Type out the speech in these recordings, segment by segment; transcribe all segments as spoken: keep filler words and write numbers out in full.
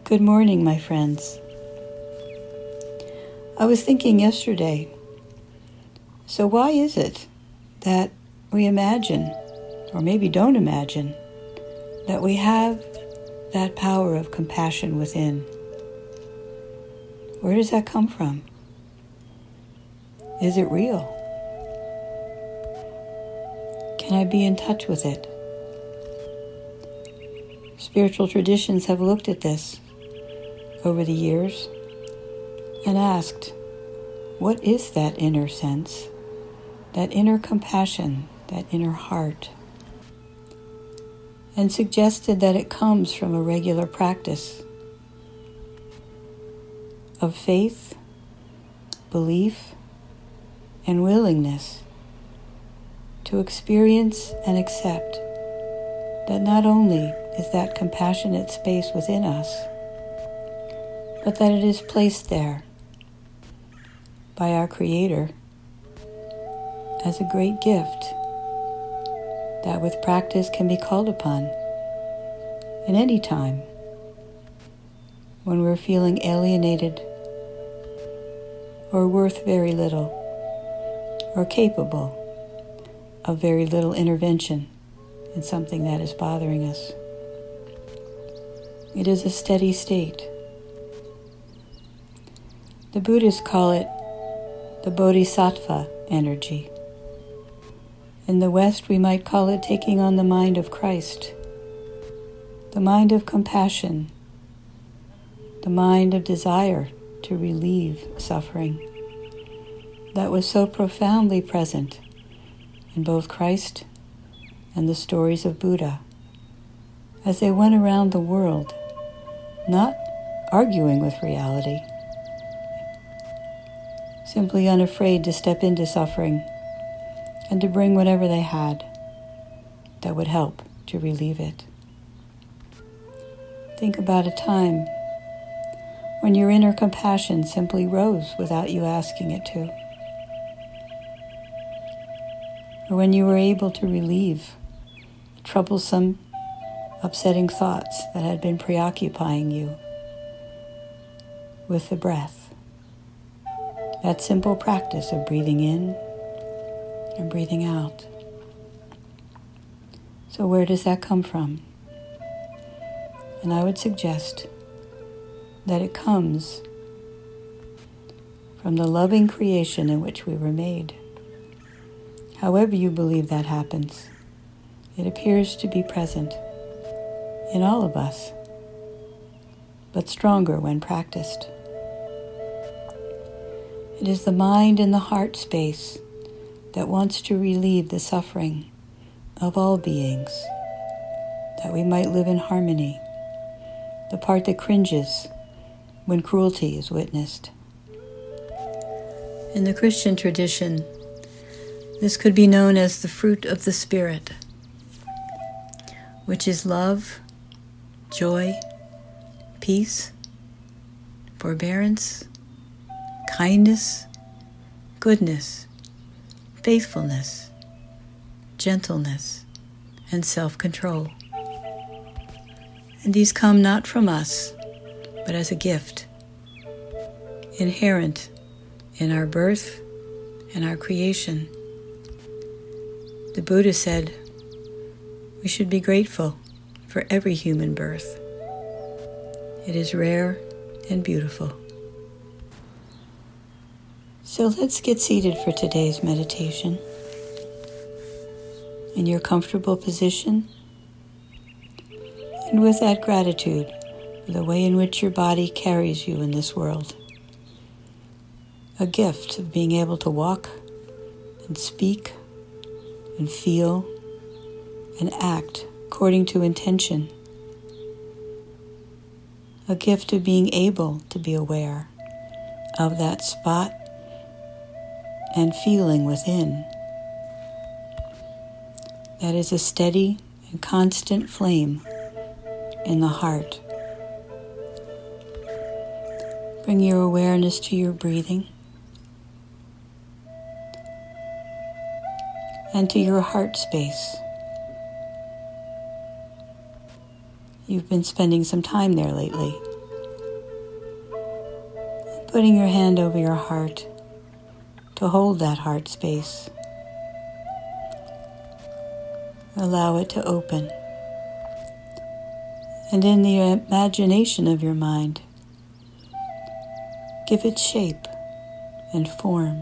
Good morning, my friends. I was thinking yesterday, so why is it that we imagine, or maybe don't imagine, that we have that power of compassion within? Where does that come from? Is it real? Can I be in touch with it? Spiritual traditions have looked at this over the years and asked, what is that inner sense, that inner compassion, that inner heart? And suggested that it comes from a regular practice of faith, belief, and willingness to experience and accept that not only is that compassionate space within us, but that it is placed there by our Creator as a great gift that with practice can be called upon in any time when we're feeling alienated or worth very little or capable of very little intervention in something that is bothering us. It is a steady state. The Buddhists call it the Bodhisattva energy. In the West, we might call it taking on the mind of Christ, the mind of compassion, the mind of desire to relieve suffering that was so profoundly present in both Christ and the stories of Buddha as they went around the world, not arguing with reality, simply unafraid to step into suffering and to bring whatever they had that would help to relieve it. Think about a time when your inner compassion simply rose without you asking it to, or when you were able to relieve troublesome, upsetting thoughts that had been preoccupying you with the breath. That simple practice of breathing in and breathing out. So where does that come from? And I would suggest that it comes from the loving creation in which we were made. However you believe that happens, it appears to be present in all of us, but stronger when practiced. It is the mind and the heart space that wants to relieve the suffering of all beings, that we might live in harmony, the part that cringes when cruelty is witnessed. In the Christian tradition, this could be known as the fruit of the Spirit, which is love, joy, peace, forbearance, kindness, goodness, faithfulness, gentleness, and self-control. And these come not from us, but as a gift, inherent in our birth and our creation. The Buddha said, we should be grateful for every human birth. It is rare and beautiful. So let's get seated for today's meditation. In your comfortable position, and with that gratitude for the way in which your body carries you in this world. A gift of being able to walk and speak and feel and act according to intention. A gift of being able to be aware of that spot and feeling within. That is a steady and constant flame in the heart. Bring your awareness to your breathing and to your heart space. You've been spending some time there lately, putting your hand over your heart to hold that heart space. Allow it to open. And in the imagination of your mind, give it shape and form.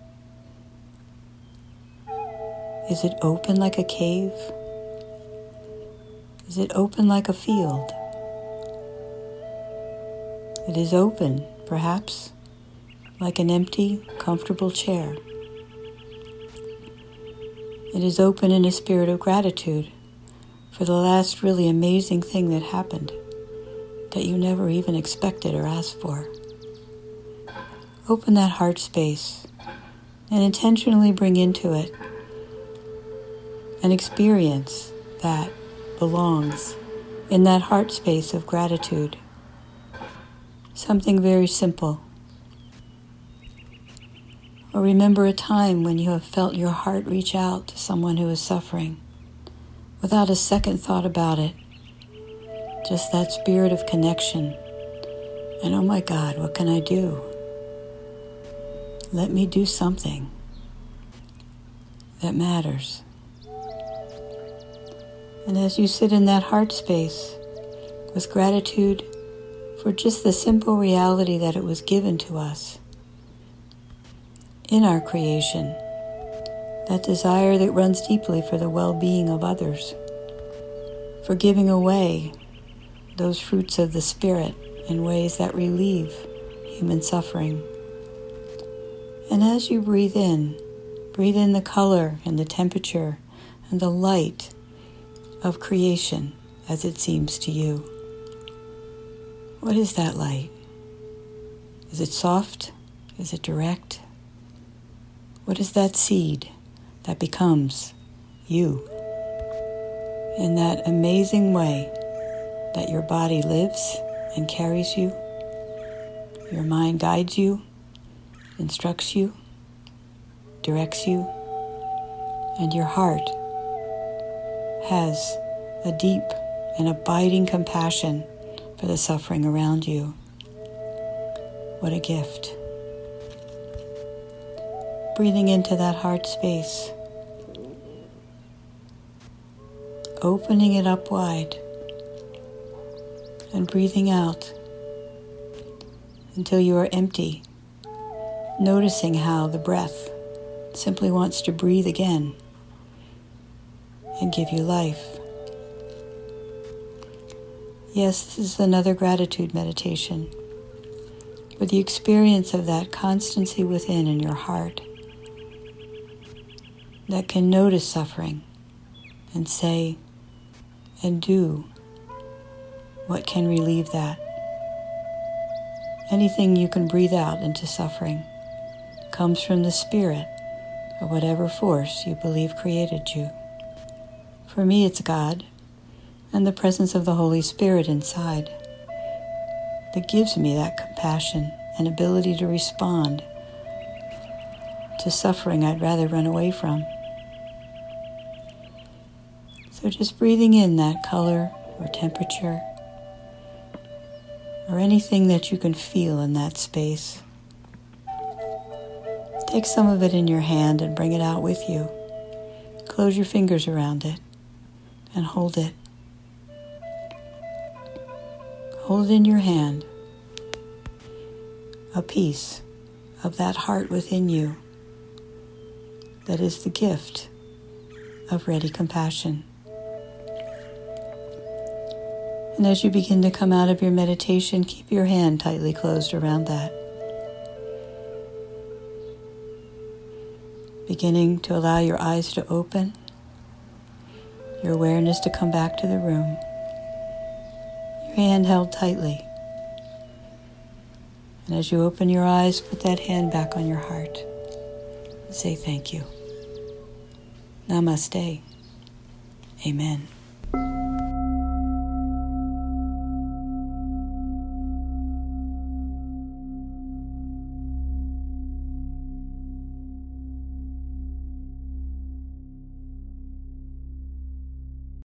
Is it open like a cave? Is it open like a field? It is open, perhaps, like an empty, comfortable chair. It is open in a spirit of gratitude for the last really amazing thing that happened that you never even expected or asked for. Open that heart space and intentionally bring into it an experience that belongs in that heart space of gratitude. Something very simple. Or remember a time when you have felt your heart reach out to someone who is suffering without a second thought about it. Just that spirit of connection. And oh my God, what can I do? Let me do something that matters. And as you sit in that heart space with gratitude for just the simple reality that it was given to us in our creation, that desire that runs deeply for the well-being of others, for giving away those fruits of the Spirit in ways that relieve human suffering. And as you breathe in, breathe in the color and the temperature and the light of creation as it seems to you. What is that light? Is it soft? Is it direct? What is that seed that becomes you in that amazing way that your body lives and carries you, your mind guides you, instructs you, directs you, and your heart has a deep and abiding compassion for the suffering around you. What a gift. Breathing into that heart space, opening it up wide, and breathing out until you are empty, noticing how the breath simply wants to breathe again and give you life. Yes, this is another gratitude meditation with the experience of that constancy within in your heart that can notice suffering and say and do what can relieve that. Anything you can breathe out into suffering comes from the spirit or whatever force you believe created you. For me, it's God and the presence of the Holy Spirit inside that gives me that compassion and ability to respond to suffering I'd rather run away from. So just breathing in that color or temperature or anything that you can feel in that space. Take some of it in your hand and bring it out with you. Close your fingers around it and hold it. Hold in your hand a piece of that heart within you that is the gift of ready compassion. And as you begin to come out of your meditation, keep your hand tightly closed around that. Beginning to allow your eyes to open, your awareness to come back to the room. Your hand held tightly. And as you open your eyes, put that hand back on your heart and say thank you. Namaste. Amen.